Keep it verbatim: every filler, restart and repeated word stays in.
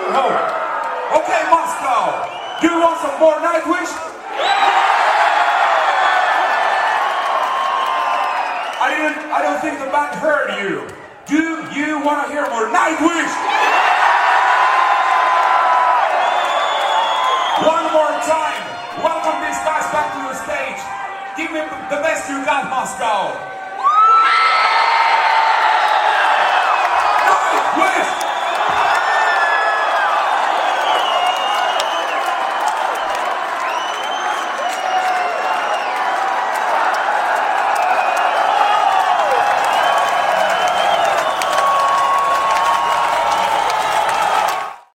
No. Okay, Moscow. Do you want some more Nightwish? I didn't. I don't think the band heard you. Do you want to hear more Nightwish? One more time. Welcome these guys back to the stage. Give me the best you got, Moscow. Nightwish.